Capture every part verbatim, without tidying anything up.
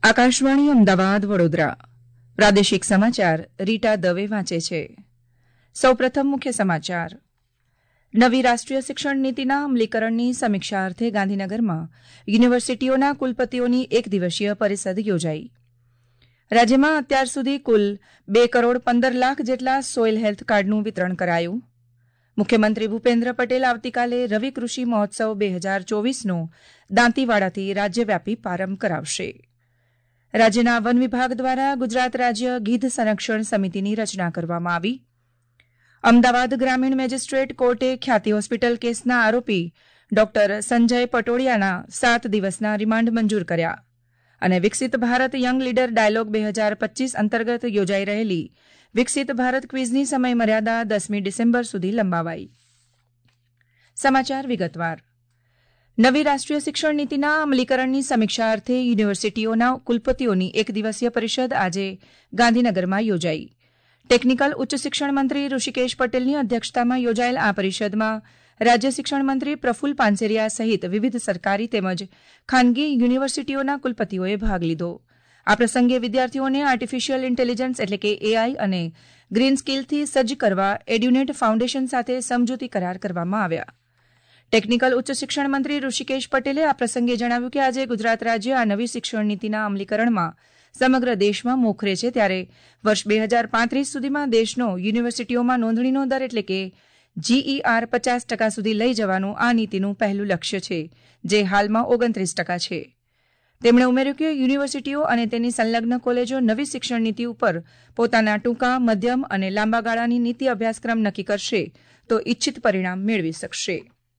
આકાશવાણી અમદાવાદ વડોદરા પ્રાદેશિક સમાચાર રીટા દવે વાંચે છે. સૌપ્રથમ મુખ્ય સમાચાર. નવી રાષ્ટ્રીય શિક્ષણ નીતિના અમલીકરણની સમીક્ષા અર્થે ગાંધીનગરમાં યુનિવર્સિટીઓના કુલપતિઓની એક દિવસીય પરિષદ યોજાઈ. રાજ્યમાં અત્યાર સુધી કુલ બે કરોડ પંદર લાખ જેટલા સોઇલ હેલ્થ કાર્ડનું વિતરણ કરાયું. મુખ્યમંત્રી ભૂપેન્દ્ર પટેલ આવતીકાલે રવિ કૃષિ મહોત્સવ બે હજાર ચોવીસનો દાંતીવાડાથી રાજ્યવ્યાપી પ્રારંભ કરાવશે. રાજ્યના વન વિભાગ દ્વારા ગુજરાત રાજ્ય ગીધ સંરક્ષણ સમિતિની રચના કરવામાં આવી. અમદાવાદ ગ્રામીણ મેજિસ્ટ્રેટ કોર્ટે ખ્યાતિ હોસ્પિટલ કેસના આરોપી ડોક્ટર સંજય પટોડિયાના સાત દિવસના રિમાન્ડ મંજૂર કર્યા. અને વિકસિત ભારત યંગ લીડર ડાયલોગ બે હજાર પચ્ચીસ અંતર્ગત યોજાઈ રહેલી વિકસિત ભારત ક્વિઝની સમય મર્યાદા દસમી ડિસેમ્બર સુધી લંબાવાઈ. સમાચાર વિગતવાર. નવી રાષ્ટ્રીય શિક્ષણ નીતિના અમલીકરણની સમીક્ષા અર્થે યુનિવર્સિટીઓના કુલપતિઓની એક દિવસીય પરિષદ આજે ગાંધીનગરમાં યોજાઈ. ટેકનિકલ ઉચ્ચ શિક્ષણ મંત્રી ઋષિકેશ પટેલની અધ્યક્ષતામાં યોજાયેલ આ પરિષદમાં રાજ્ય શિક્ષણ મંત્રી પ્રફુલ્લ પાનસેરિયા સહિત વિવિધ સરકારી તેમજ ખાનગી યુનિવર્સિટીઓના કુલપતિઓએ ભાગ લીધો. આ પ્રસંગે વિદ્યાર્થીઓને આર્ટિફિશિયલ ઇન્ટેલિજન્સ એટલે કે એઆઈ અને ગ્રીન સ્કિલથી સજ્જ કરવા એડ્યુનેટ ફાઉન્ડેશન સાથે સમજૂતી કરાર કરવામાં આવ્યા. ટેકનિકલ ઉચ્ચ શિક્ષણ મંત્રી ઋષિકેશ પટેલે આ પ્રસંગે જણાવ્યું કે આજે ગુજરાત રાજ્ય આ નવી શિક્ષણ નીતિના અમલીકરણમાં સમગ્ર દેશમાં મોખરે છે, ત્યારે વર્ષ બે હજાર પાંત્રીસ સુધીમાં દેશનો યુનિવર્સિટીઓમાં નોંધણીનો દર એટલે કે જીઈઆર પચાસ ટકા સુધી લઈ જવાનું આ નીતિનું પહેલું લક્ષ્ય છે, જે હાલમાં ઓગણત્રીસ ટકા છે. તેમણે ઉમેર્યું કે યુનિવર્સિટીઓ અને તેની સંલગ્ન કોલેજો નવી શિક્ષણ નીતિ ઉપર પોતાના ટૂંકા, મધ્યમ અને લાંબા ગાળાની નીતિ અભ્યાસક્રમ નક્કી કરશે તો ઇચ્છિત પરિણામ મેળવી શકશે.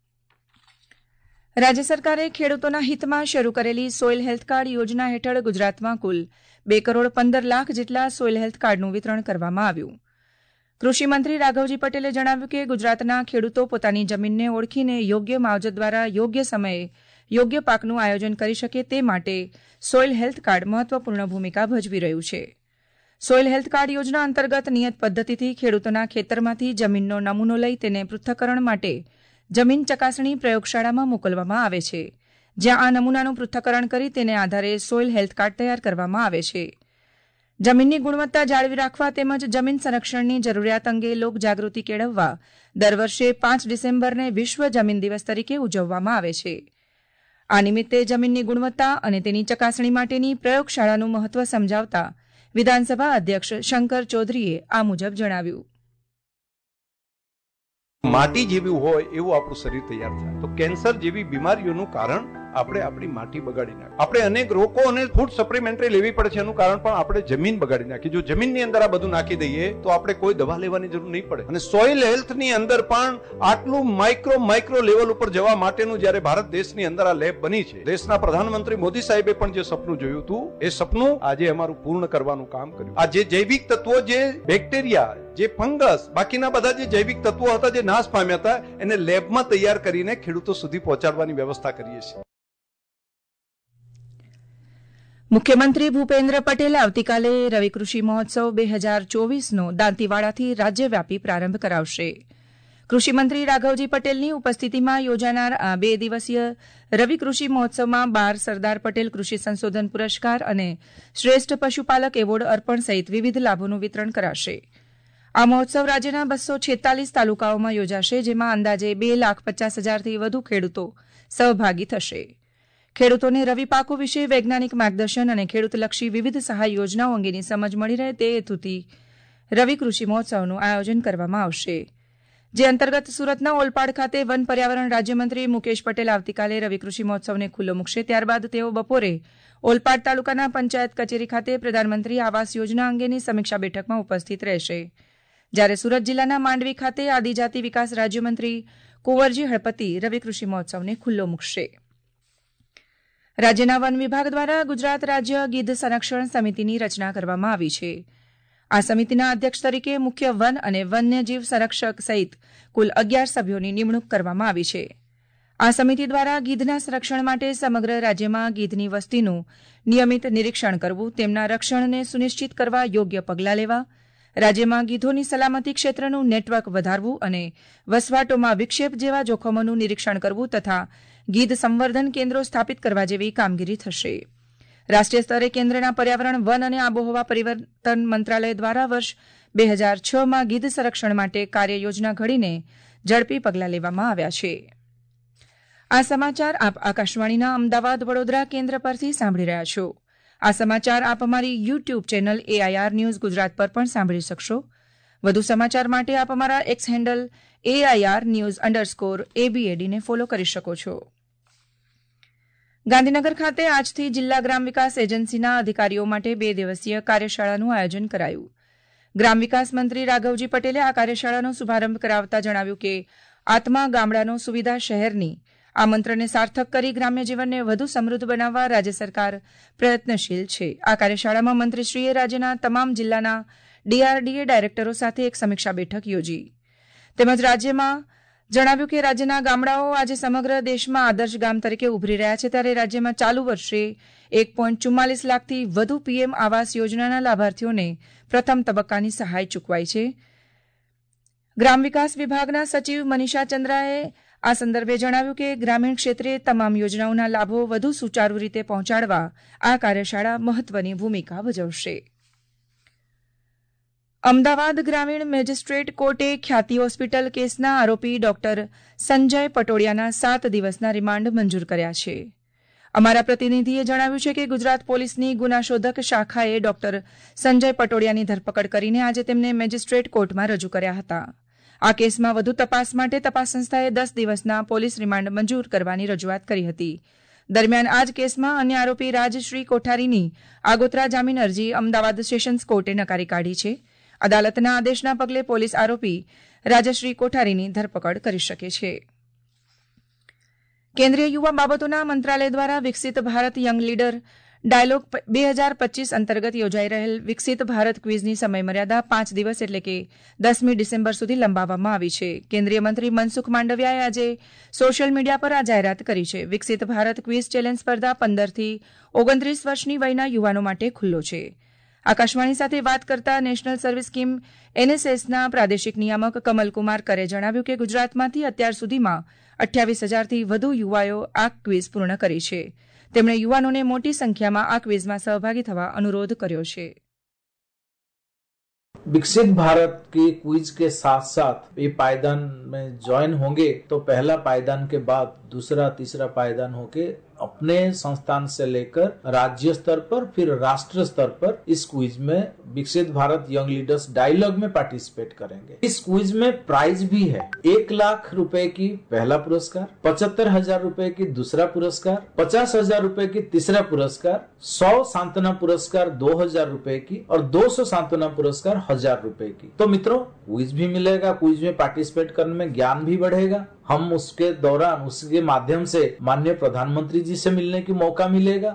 રાજ્ય સરકારે ખેડૂતોના હિતમાં શરૂ કરેલી સોઇલ હેલ્થ કાર્ડ યોજના હેઠળ ગુજરાતમાં કુલ બે કરોડ પંદર લાખ જેટલા સોઇલ હેલ્થ કાર્ડનું વિતરણ કરવામાં આવ્યું. કૃષિમંત્રી રાઘવજી પટેલે જણાવ્યું કે ગુજરાતના ખેડૂતો પોતાની જમીનને ઓળખીને યોગ્ય માવજત દ્વારા યોગ્ય સમયે યોગ્ય પાકનું આયોજન કરી શકે તે માટે સોઇલ હેલ્થ કાર્ડ મહત્વપૂર્ણ ભૂમિકા ભજવી રહ્યું છે. સોઇલ હેલ્થ કાર્ડ યોજના અંતર્ગત નિયત પદ્ધતિથી ખેડૂતોના ખેતરમાંથી જમીનનો નમૂનો લઈ તેને પૃથ્થકરણ માટે જમીન ચકાસણી પ્રયોગશાળામાં મોકલવામાં આવે છે, જ્યાં આ નમૂનાનું પૃથ્થકરણ કરી તેને આધારે સોઇલ હેલ્થ કાર્ડ તૈયાર કરવામાં આવે છે. જમીનની ગુણવત્તા જાળવી રાખવા તેમજ જમીન સંરક્ષણની જરૂરિયાત અંગે લોકજાગૃતિ કેળવવા દર વર્ષે પાંચ ડિસેમ્બરને વિશ્વ જમીન દિવસ તરીકે ઉજવવામાં આવે છે. આ નિમિત્તે જમીનની ગુણવત્તા અને તેની ચકાસણી માટેની પ્રયોગશાળાનું મહત્વ સમજાવતા વિધાનસભા અધ્યક્ષ શંકર ચૌધરીએ આ મુજબ જણાવ્યું. માટી જેવી હોય એવું આપણું શરીર તૈયાર થાય તો કેન્સર જેવી બીમારીઓનું કારણ આપણે આપણી માટી બગાડી નાખી. આપણે અનેક રોગો અને ફૂડ સપ્લિમેન્ટરી લેવી પડે છે, એનું કારણ પણ આપણે જમીન બગાડી નાખી. જો જમીનની અંદર આ બધું નાખી દઈએ તો આપણે કોઈ દવા લેવાની જરૂર નહીં પડે. અને સોઇલ હેલ્થની અંદર પણ આટલું માઇક્રો માઇક્રો લેવલ ઉપર જવા માટેનું જ્યારે ભારત દેશની અંદર આ લેબ બની છે, દેશના પ્રધાનમંત્રી મોદી સાહેબે પણ જે સપનું જોયું હતું એ સપનું આજે અમારું પૂર્ણ કરવાનું કામ કર્યું. આ જે જૈવિક તત્વો, જે બેક્ટેરિયા, જે ફંગસ, બાકીના બધા જે જૈવિક તત્વો હતા જે નાશ પામ્યા હતા, એને લેબમાં તૈયાર કરીને ખેડૂતો સુધી પહોંચાડવાની વ્યવસ્થા કરીએ છીએ. મુખ્યમંત્રી ભૂપેન્દ્ર પટેલ આવતીકાલે રવિ કૃષિ મહોત્સવ બે હજાર ચોવીસનો દાંતીવાડાથી રાજ્યવ્યાપી પ્રારંભ કરાવશે. કૃષિમંત્રી રાઘવજી પટેલની ઉપસ્થિતિમાં યોજાનાર આ બે દિવસીય રવિ કૃષિ મહોત્સવમાં બાર સરદાર પટેલ કૃષિ સંશોધન પુરસ્કાર અને શ્રેષ્ઠ પશુપાલક એવોર્ડ અર્પણ સહિત વિવિધ લાભોનું વિતરણ કરાશે. આ મહોત્સવ રાજ્યના બસો છેતાલીસ તાલુકાઓમાં યોજાશે, જેમાં અંદાજે બે લાખ પચાસ હજારથી વધુ ખેડૂતો સહભાગી થશે. ખેડૂતોને રવિ પાકો વિશે વૈજ્ઞાનિક માર્ગદર્શન અને ખેડૂતલક્ષી વિવિધ સહાય યોજનાઓ અંગેની સમજ મળી રહે તે હેતુથી રવિ કૃષિ મહોત્સવનું આયોજન કરવામાં આવશે, જે અંતર્ગત સુરતના ઓલપાડ ખાતે વન પર્યાવરણ રાજ્યમંત્રી મુકેશ પટેલ આવતીકાલે રવિ કૃષિ મહોત્સવને ખુલ્લો મૂકશે. ત્યારબાદ તેઓ બપોરે ઓલપાડ તાલુકાના પંચાયત કચેરી ખાતે પ્રધાનમંત્રી આવાસ યોજના અંગેની સમીક્ષા બેઠકમાં ઉપસ્થિત રહેશે, જ્યારે સુરત જિલ્લાના માંડવી ખાતે આદિજાતિ વિકાસ રાજ્યમંત્રી કુંવરજી હળપતિ રવિ કૃષિ મહોત્સવને ખુલ્લો મૂકશે. રાજ્યના વન વિભાગ દ્વારા ગુજરાત રાજ્ય ગીધ સંરક્ષણ સમિતિની રચના કરવામાં આવી છે. આ સમિતિના અધ્યક્ષ તરીકે મુખ્ય વન અને વન્યજીવ સંરક્ષક સહિત કુલ અગિયાર સભ્યોની નિમણૂક કરવામાં આવી છે. આ સમિતિ દ્વારા ગીધના સંરક્ષણ માટે સમગ્ર રાજ્યમાં ગીધની વસ્તીનું નિયમિત નિરીક્ષણ કરવું, તેમના રક્ષણને સુનિશ્ચિત કરવા યોગ્ય પગલાં લેવા, રાજ્યમાં ગીધોની સલામતી ક્ષેત્રનું નેટવર્ક વધારવું અને વસવાટોમાં વિક્ષેપ જેવા જોખમોનું નિરીક્ષણ કરવું તથા ગીધ સંવર્ધન કેન્દ્રો સ્થાપિત કરવા જેવી કામગીરી થશે. રાષ્ટ્રીય સ્તરે કેન્દ્રના પર્યાવરણ વન અને આબોહવા પરિવર્તન મંત્રાલય દ્વારા વર્ષ બે હજાર છ માં ગીધ સંરક્ષણ માટે કાર્યયોજના ઘડીને ઝડપી પગલાં લેવામાં આવ્યા છે. આ સમાચાર આપ આકાશવાણીના અમદાવાદ વડોદરા કેન્દ્ર પરથી સાંભળી રહ્યા છો. આ સમાચાર આપ અમારી YouTube channel AIR news Gujarat પર પણ સાંભળી શકશો. વધુ સમાચાર માટે આપ અમારા X handle AIR news underscore એબીએડીને ફોલો કરી શકો છો. ગાંધીનગર ખાતે આજથી જિલ્લા ગ્રામ વિકાસ એજન્સીના અધિકારીઓ માટે બે દિવસીય કાર્યશાળાનું આયોજન કરાયું. ગ્રામ વિકાસ મંત્રી રાઘવજી પટેલે આ કાર્યશાળાનો શુભારંભ કરાવતા જણાવ્યું કે આત્મા ગામડાનો સુવિધા શહેરની આ મંત્રને સાર્થક કરી ગ્રામ્ય જીવનને વધુ સમૃદ્ધ બનાવવા રાજ્ય સરકાર પ્રયત્નશીલ છે. આ કાર્યશાળામાં મંત્રીશ્રીએ રાજ્યના તમામ જિલ્લાના ડીઆરડીએ ડાયરેક્ટરો સાથે એક સમીક્ષા બેઠક યોજી તેમજ રાજ્યમાં જણાવ્યું કે રાજ્યના ગામડાઓ આજે સમગ્ર દેશમાં આદર્શ ગામ તરીકે ઉભરી રહ્યા છે, ત્યારે રાજ્યમાં ચાલુ વર્ષે એક પોઈન્ટ ચુમ્માલીસ લાખથી વધુ પીએમ આવાસ યોજનાના લાભાર્થીઓને પ્રથમ તબક્કાની સહાય ચૂકવાઈ છે. ગ્રામ વિકાસ વિભાગના સચિવ મનીષા ચંદ્રાએ આ સંદર્ભે જણાવ્યું કે ગ્રામીણ ક્ષેત્રે તમામ યોજનાઓના લાભો વધુ સુચારુ રીતે પહોંચાડવા આ કાર્યશાળા મહત્વની ભૂમિકા ભજવશે. અમદાવાદ ગ્રામીણ મેજિસ્ટ્રેટ કોર્ટે ખ્યાતિ હોસ્પિટલ કેસના આરોપી ડોક્ટર સંજય પટોડિયાના સાત દિવસના રિમાન્ડ મંજૂર કર્યા છે. અમારા પ્રતિનિધિએ જણાવ્યું છે કે ગુજરાત પોલીસની ગુનાશોધક શાખાએ ડોક્ટર સંજય પટોડિયાની ધરપકડ કરીને આજે તેમને મેજિસ્ટ્રેટ કોર્ટમાં રજૂ કર્યા હતા. આ કેસમાં વધુ તપાસ માટે તપાસ સંસ્થાએ દસ દિવસના પોલીસ રિમાન્ડ મંજૂર કરવાની રજૂઆત કરી હતી. દરમિયાન આ જ કેસમાં અન્ય આરોપી રાજશ્રી કોઠારીની આગોતરા જામીન અરજી અમદાવાદ સેશન્સ કોર્ટે નકારી કાઢી છે. અદાલતના આદેશના પગલે પોલીસ આરોપી રાજશ્રી કોઠારીની ધરપકડ કરી શકે છે. કેન્દ્રીય યુવા બાબતોના મંત્રાલય દ્વારા વિકસિત ભારત યંગ લીડર ડાયલોગ બે હજાર પચીસ અંતર્ગત યોજાઈ રહેલ વિકસિત ભારત ક્વિઝની સમયમર્યાદા પાંચ દિવસ એટલે કે દસમી ડિસેમ્બર સુધી લંબાવવામાં આવી છે. કેન્દ્રીય મંત્રી મનસુખ માંડવિયાએ આજે સોશિયલ મીડિયા પર આ જાહેરાત કરી છે. વિકસિત ભારત ક્વિઝ ચેલેન્જ સ્પર્ધા પંદરથી ઓગણત્રીસ વર્ષની વયના યુવાનો માટે ખુલ્લો છે. આકાશવાણી સાથે વાત કરતા નેશનલ સર્વિસ સ્કીમ એનએસએસના પ્રાદેશિક નિયામક કમલકુમાર કરે જણાવ્યું કે ગુજરાતમાંથી અત્યાર સુધીમાં અઠ્યાવીસ હજારથી વધુ યુવાઓ આ ક્વિઝ પૂર્ણ કરી છે. તેમણે યુવાનોને મોટી સંખ્યામાં આ ક્વિઝમાં સહભાગી થવા અનુરોધ કર્યો છે. विकसित भारत की क्विज के साथ साथ ये पायदान में ज्वाइन होंगे तो पहला पायदान के बाद दूसरा तीसरा पायदान होके अपने संस्थान से लेकर राज्य स्तर पर फिर राष्ट्र स्तर पर इस क्विज में विकसित भारत यंग लीडर्स डायलॉग में पार्टिसिपेट करेंगे. इस क्विज में प्राइज भी है. एक लाख रुपए की पहला पुरस्कार, पचहत्तर हजार रुपए की दूसरा पुरस्कार, पचास हजार रुपए की तीसरा पुरस्कार, सौ सांत्वना पुरस्कार दो हजार रुपए की और दो सौ सांत्वना पुरस्कार हजार रुपए की. तो मित्रों क्विज भी मिलेगा. क्विज में पार्टिसिपेट करने में ज्ञान भी बढ़ेगा. हम उसके दौरान उसके माध्यम से माननीय प्रधानमंत्री जी से मिलने की मौका मिलेगा.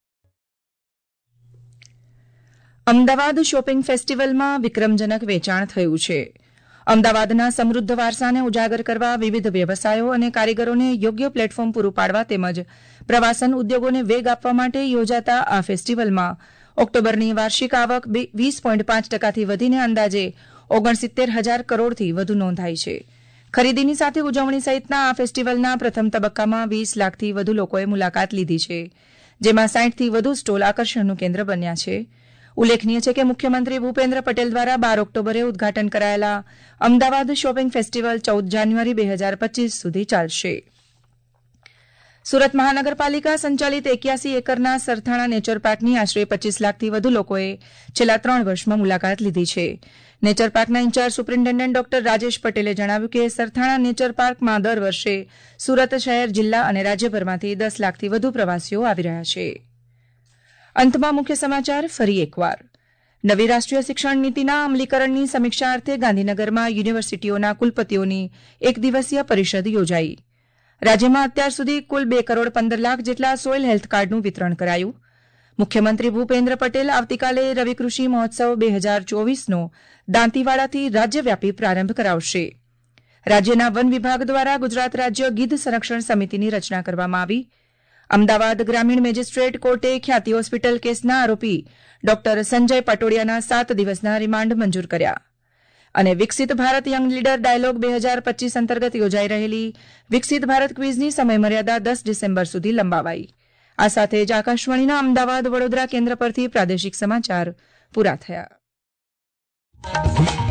અમદાવાદ શોપિંગ ફેસ્ટિવલમાં વિક્રમજનક વેચાણ થયું છે. અમદાવાદના સમૃદ્ધ વારસાને ઉજાગર કરવા વિવિધ વ્યવસાયો અને કારીગરોને યોગ્ય પ્લેટફોર્મ પૂરું પાડવા તેમજ પ્રવાસન ઉદ્યોગોને વેગ આપવા માટે યોજાતા આ ફેસ્ટિવલમાં ઓક્ટોબરની વાર્ષિક આવક વીસ પોઈન્ટ પાંચ ટકાથી વધીને અંદાજે ઓગણસિત્તેર હજાર કરોડથી વધુ નોંધાઈ છે. ખરીદીની સાથે ઉજવણી સહિતના આ ફેસ્ટિવલના પ્રથમ તબક્કામાં વીસ લાખથી વધુ લોકોએ મુલાકાત લીધી છે, જેમાં સાઠથી વધુ સ્ટોલ આકર્ષણનું કેન્દ્ર બન્યા છે. ઉલ્લેખનીય છે કે મુખ્યમંત્રી ભૂપેન્દ્ર પટેલ દ્વારા બાર ઓક્ટોબરે ઉદઘાટન કરાયેલા અમદાવાદ શોપિંગ ફેસ્ટિવલ ચૌદ જાન્યુઆરી બે હજાર પચીસ સુધી ચાલશે. સુરત મહાનગરપાલિકા સંચાલિત એક્યાસી એકરના સરથાણા નેચર પાર્કની આશરે પચીસ લાખથી વધુ લોકોએ છેલ્લા ત્રણ વર્ષમાં મુલાકાત લીધી છે. નેચર પાર્કના ઇન્ચાર્જ સુપ્રિન્ટેન્ડન્ટ ડોક્ટર રાજેશ પટેલે જણાવ્યું કે સરથાણા નેચર પાર્કમાં દર વર્ષે સુરત શહેર, જિલ્લા અને રાજ્યભરમાંથી દસ લાખથી વધુ પ્રવાસીઓ આવી રહ્યા છે. અંતમાં મુખ્ય સમાચાર ફરી એકવાર. નવી રાષ્ટ્રીય શિક્ષણ નીતિના અમલીકરણની સમીક્ષા અર્થે ગાંધીનગરમાં યુનિવર્સિટીઓના કુલપતિઓની એક દિવસીય પરિષદ યોજાઈ. રાજ્યમાં અત્યાર સુધી કુલ બે કરોડ પંદર લાખ જેટલા સોઇલ હેલ્થ કાર્ડનું વિતરણ કરાયું. મુખ્યમંત્રી ભૂપેન્દ્ર પટેલ આવતીકાલે રવિ કૃષિ મહોત્સવ બે હજાર ચોવીસનો દાંતીવાડાથી રાજ્યવ્યાપી પ્રારંભ કરાવશે. રાજ્યના વન વિભાગ દ્વારા ગુજરાત રાજ્ય ગીધ સંરક્ષણ સમિતિની રચના કરવામાં આવી. અમદાવાદ ગ્રામીણ મેજિસ્ટ્રેટ કોર્ટે ખ્યાતિ હોસ્પિટલ કેસના આરોપી ડોક્ટર સંજય પટોડિયાના સાત દિવસના રિમાન્ડ મંજૂર કર્યા. અને વિકસિત ભારત યંગ લીડર ડાયલોગ બે હજાર પચીસ અંતર્ગત યોજાઈ રહેલી વિકસિત ભારત ક્વિઝની સમયમર્યાદા દસ ડિસેમ્બર સુધી લંબાવાઈ. આ સાથે જ આકાશવાણીના અમદાવાદ વડોદરા કેન્દ્ર પરથી પ્રાદેશિક સમાચાર પૂરા થયા.